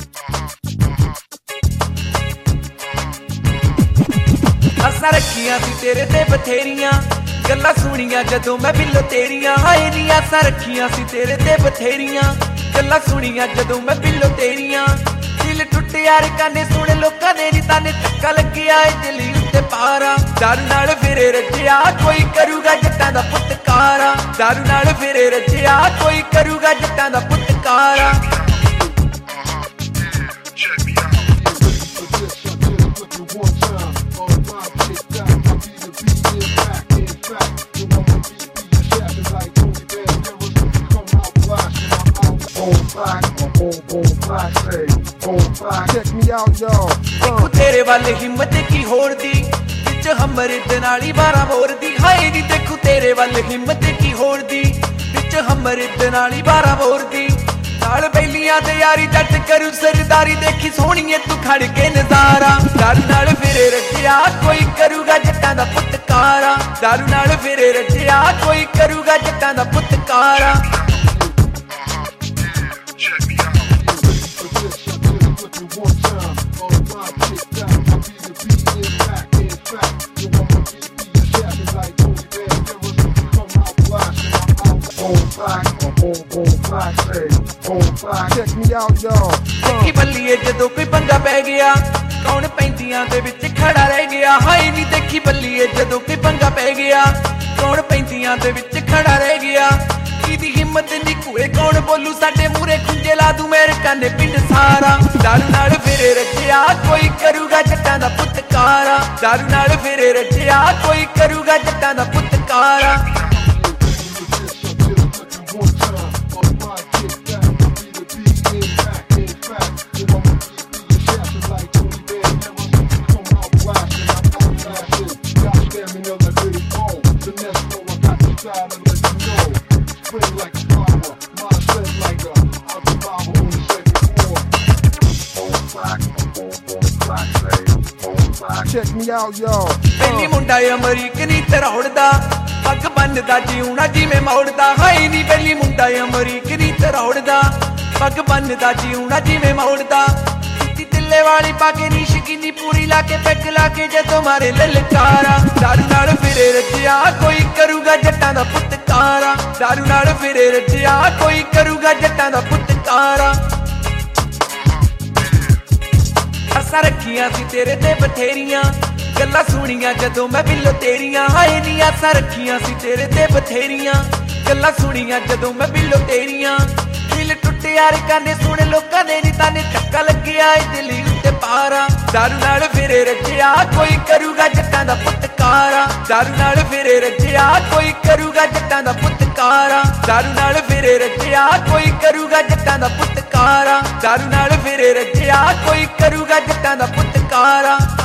आसां रखियां सी तेरे ते बथेरियां गल्लां सुनियां जदों मैं बिल्लो तेरियां हाए नी आसां रखियां सी तेरे ते बथेरियां गल्लां सुनियां जदों मैं बिल्लो तेरियां दिल टुटे यार काने सुने लोकां दे नी ताने धक्का लग्गिया ए दिल उत्ते पारा दारू नाल फिरे रजिया कोई करूगा जट्टां दा पुत्तकारा दारू नाल फिरे रजिया कोई करूगा जट्टां दा पुत्तकारा Check me out, y'all. देखो तेरे वाले हिम्मत की होड़ दी विच हमरे दे नाल ही 12 बोर दी हाए नी देखो तेरे वाले हिम्मत की होड़ दी विच हमरे दे नाल ही 12 बोर दी नाल बैलियां ते यारी जट करू सरदारी देखी सोहणीए तू खड़ के नजारा दारू नाल फिरे रजिया कोई करूगा जट्टां दा पुत्तकारा दारू नाल फिरे रजिया कोई करूगा जट्टां दा पुत्तकारा Check me out, y'all. देखी बल्लीए जदों कोई पंगा पै गया कौन पैंतियां दे विच खड़ा रह गया हाए नी देखी बल्लीए जदों कोई पंगा पै गया कौन पैंतियां दे विच खड़ा रह गया किदी हिम्मत नी कुए कौन बोलू साडे मूरे खुंजे ला दूं मेरे काने पिंड सारा दारू नाल फिरे रजिया कोई करूगा जट्टां दा पुत्तकारा दारू नाल फिरे रजिया कोई करूगा जट्टां दा पुत्तकारा Check me out, y'all. ਪਹਿਲੀ ਮੁੰਡਾ ਅਮਰੀਕ ਨੀ ਤਰੌੜਦਾ ਪੱਗ ਬੰਨਦਾ ਜਿਉਣਾ ਜਿਵੇਂ ਮੌੜਦਾ ਹਾਏ ਨੀ ਪਹਿਲੀ ਮੁੰਡਾ ਅਮਰੀਕ ਨੀ ਤਰੌੜਦਾ ਪੱਗ ਬੰਨਦਾ ਜਿਉਣਾ ਜਿਵੇਂ ਮੌੜਦਾ ਸਿੱਧੀ ਦਿੱਲੇ ਵਾਲੀ ਪਾ ਕੇ ਨੀ ਸ਼ਕੀਨੀ ਪੂਰੀ ਲਾ ਕੇ ਪੈਗ ਲਾ ਕੇ ਜਦੋਂ ਮਾਰੇ ਲਲਕਾਰਾ ਦਾਰੂ ਨਾਲ ਫਿਰੇ ਰਜਿਆ ਕੋਈ ਕਰੂਗਾ ਜੱਟਾਂ ਦਾ ਪੁੱਤਕਾਰਾ ਦਾਰੂ ਨਾਲ ਫਿਰੇ ਰਜਿਆ ਕੋਈ ਕਰੂਗਾ ਜੱਟਾਂ ਦਾ ਪੁੱਤਕਾਰਾ आसां रखियां सी तेरे ते बथेरियां गल्लां सुनियां जदों मैं बिल्लो तेरियां हाए नी आसां रखियां सी तेरे ते बथेरियां गल्लां सुनियां जदों मैं बिल्लो तेरियां दिल टुटे यार काने सुने लोकां दे नी ताने धक्का लग्गिया ए दिल उत्ते पारा दारू नाल फिरे रजिया कोई करूगा जट्टां दा पुत्तकारा दारू नाल फिरे रजिया कोई करूगा जट्टां दा पुत्तकारा दारू नाल फिरे रजिया कोई करूगा जट्टां दा पुत्तकारा दारू नाल फिरे रजिया कोई करूगा जट्टां दा पुत्तकारा